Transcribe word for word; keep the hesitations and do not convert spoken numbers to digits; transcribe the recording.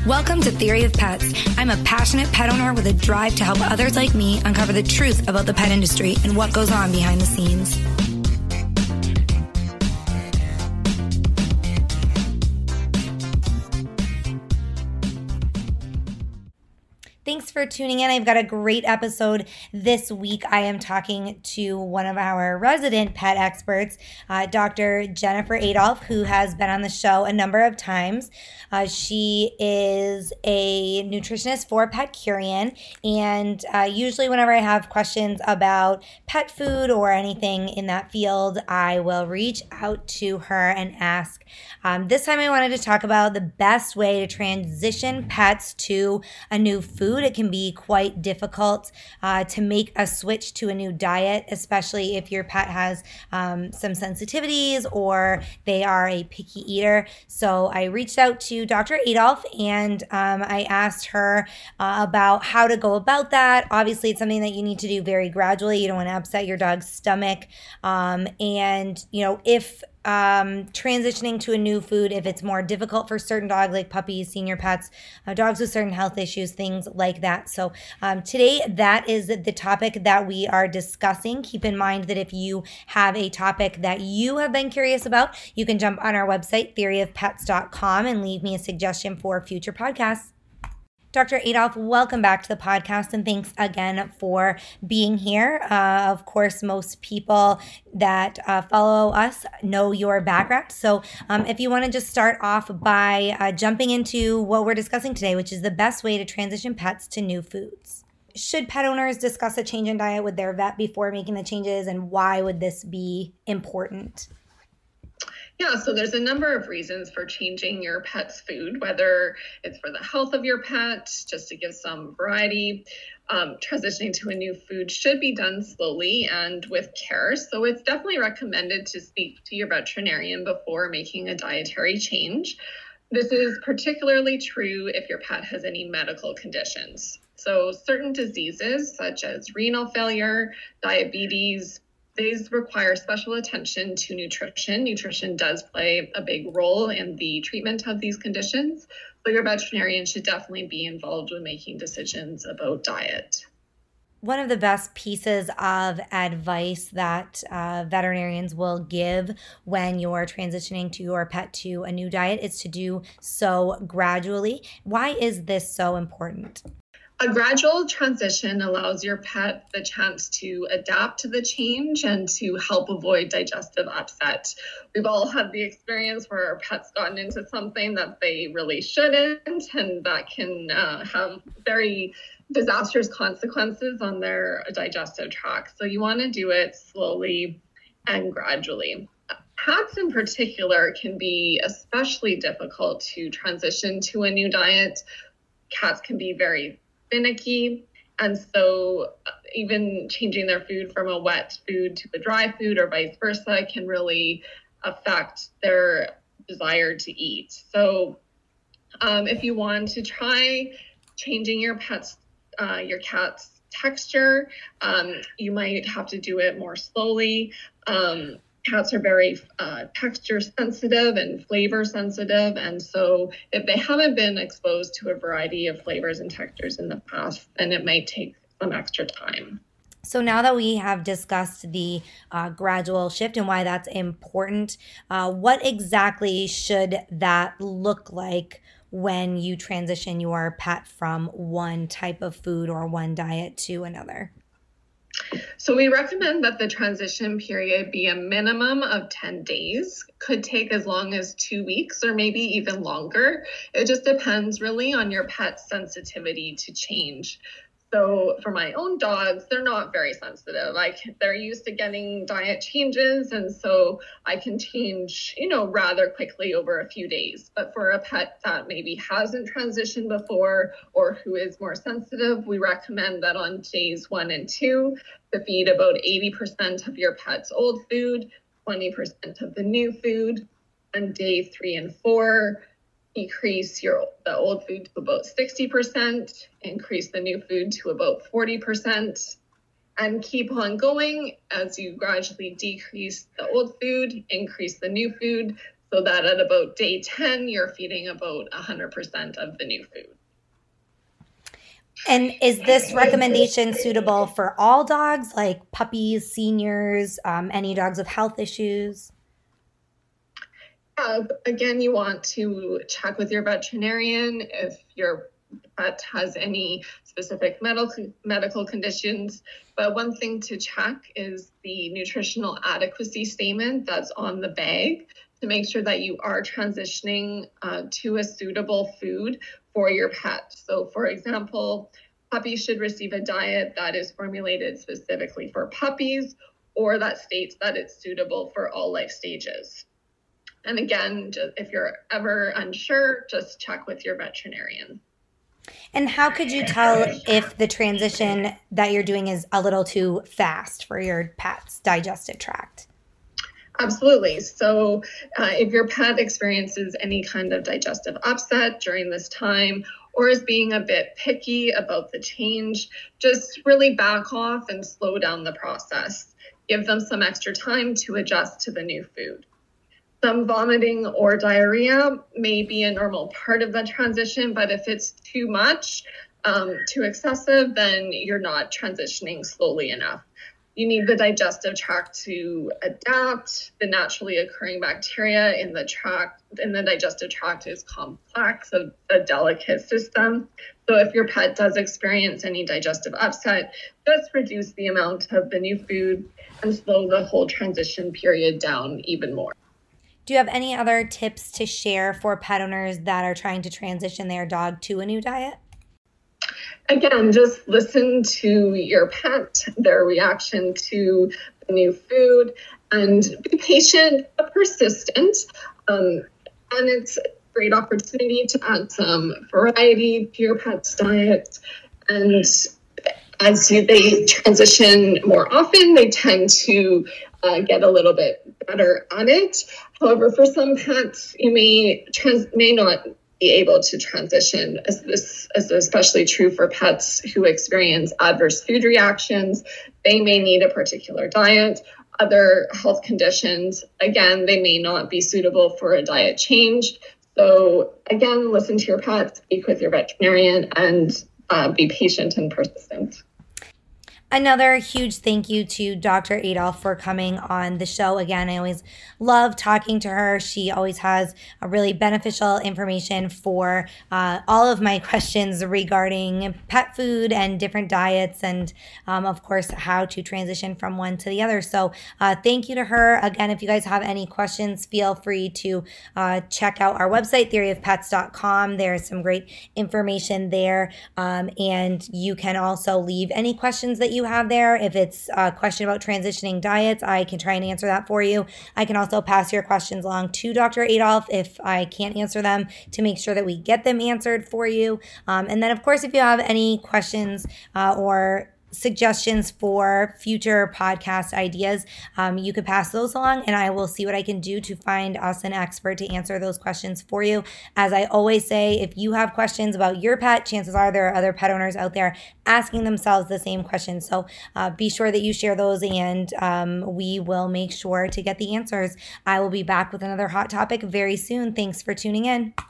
Welcome to Theory of Pets. I'm a passionate pet owner with a drive to help others like me uncover the truth about the pet industry and what goes on behind the scenes. Thanks for tuning in. I've got a great episode this week. I am talking to one of our resident pet experts, uh, Doctor Jennifer Adolph, who has been on the show a number of times. Uh, she is a nutritionist for PetCurian, and uh, usually whenever I have questions about pet food or anything in that field, I will reach out to her and ask. Um, this time I wanted to talk about the best way to transition pets to a new food. It can be quite difficult uh, to make a switch to a new diet, especially if your pet has um, some sensitivities or they are a picky eater. So I reached out to Doctor Adolph and um, I asked her uh, about how to go about that. Obviously, it's something that you need to do very gradually. You don't want to upset your dog's stomach. Um, and, you know, if Um, transitioning to a new food, if it's more difficult for certain dogs like puppies, senior pets, uh, dogs with certain health issues, things like that. So um, today, that is the topic that we are discussing. Keep in mind that if you have a topic that you have been curious about, you can jump on our website, theory of pets dot com, and leave me a suggestion for future podcasts. Doctor Adolph, welcome back to the podcast, and thanks again for being here. Uh, of course, most people that uh, follow us know your background. So um, if you want to just start off by uh, jumping into what we're discussing today, which is the best way to transition pets to new foods. Should pet owners discuss a change in diet with their vet before making the changes, and why would this be important? Yeah, so there's a number of reasons for changing your pet's food, whether it's for the health of your pet, just to give some variety. Um, transitioning to a new food should be done slowly and with care. So it's definitely recommended to speak to your veterinarian before making a dietary change. This is particularly true if your pet has any medical conditions. So certain diseases such as renal failure, diabetes, these require special attention to nutrition. Nutrition does play a big role in the treatment of these conditions. So your veterinarian should definitely be involved when making decisions about diet. One of the best pieces of advice that uh, veterinarians will give when you're transitioning to your pet to a new diet is to do so gradually. Why is this so important? A gradual transition allows your pet the chance to adapt to the change and to help avoid digestive upset. We've all had the experience where our pet's gotten into something that they really shouldn't, and that can uh, have very disastrous consequences on their digestive tract. So you want to do it slowly and gradually. Cats in particular can be especially difficult to transition to a new diet. Cats can be very finicky, and so even changing their food from a wet food to a dry food or vice versa can really affect their desire to eat. So um, if you want to try changing your pet's uh, your cat's texture, um, you might have to do it more slowly. Um, Cats are very uh, texture sensitive and flavor sensitive. And so if they haven't been exposed to a variety of flavors and textures in the past, then it might take some extra time. So now that we have discussed the uh, gradual shift and why that's important, uh, what exactly should that look like when you transition your pet from one type of food or one diet to another? So we recommend that the transition period be a minimum of ten days, could take as long as two weeks or maybe even longer. It just depends really on your pet's sensitivity to change. So for my own dogs, they're not very sensitive. I can, they're used to getting diet changes, and so I can change, you know, rather quickly over a few days. But for a pet that maybe hasn't transitioned before or who is more sensitive, we recommend that on days one and two to feed about eighty percent of your pet's old food, twenty percent of the new food. On day three and four, decrease your the old food to about sixty percent, increase the new food to about forty percent, and keep on going as you gradually decrease the old food, increase the new food, so that at about day ten, you're feeding about one hundred percent of the new food. And is this recommendation suitable for all dogs, like puppies, seniors, um, any dogs with health issues? Uh, again, you want to check with your veterinarian if your pet has any specific medical medical conditions. But one thing to check is the nutritional adequacy statement that's on the bag to make sure that you are transitioning uh, to a suitable food for your pet. So, for example, puppies should receive a diet that is formulated specifically for puppies, or that states that it's suitable for all life stages. And again, just, if you're ever unsure, just check with your veterinarian. And how could you tell if the transition that you're doing is a little too fast for your pet's digestive tract? Absolutely. So uh, if your pet experiences any kind of digestive upset during this time, or is being a bit picky about the change, just really back off and slow down the process. Give them some extra time to adjust to the new food. Some vomiting or diarrhea may be a normal part of the transition, but if it's too much, um, too excessive, then you're not transitioning slowly enough. You need the digestive tract to adapt. The naturally occurring bacteria in the tract, in the digestive tract is complex, a, a delicate system. So if your pet does experience any digestive upset, just reduce the amount of the new food and slow the whole transition period down even more. Do you have any other tips to share for pet owners that are trying to transition their dog to a new diet? Again, just listen to your pet, their reaction to the new food, and be patient but persistent. Um, and it's a great opportunity to add some variety to your pet's diet. And as you, they transition more often, they tend to uh, get a little bit better at it. However, for some pets, you may trans- may not be able to transition, as this is especially true for pets who experience adverse food reactions. They may need a particular diet. Other health conditions, again, they may not be suitable for a diet change. So again, listen to your pet, speak with your veterinarian, and uh, be patient and persistent. Another huge thank you to Doctor Adolph for coming on the show. Again, I always love talking to her. She always has a really beneficial information for uh, all of my questions regarding pet food and different diets and, um, of course, how to transition from one to the other. So uh, thank you to her. Again, if you guys have any questions, feel free to uh, check out our website, theory of pets dot com. There's some great information there. Um, and you can also leave any questions that you you have there. If it's a question about transitioning diets, I can try and answer that for you. I can also pass your questions along to Doctor Adolph if I can't answer them to make sure that we get them answered for you. Um, and then, of course, if you have any questions uh, or suggestions for future podcast ideas, um, you could pass those along and I will see what I can do to find us an expert to answer those questions for you. As I always say, if you have questions about your pet, chances are there are other pet owners out there asking themselves the same questions. So uh, be sure that you share those and um, we will make sure to get the answers. I will be back with another hot topic very soon. Thanks for tuning in.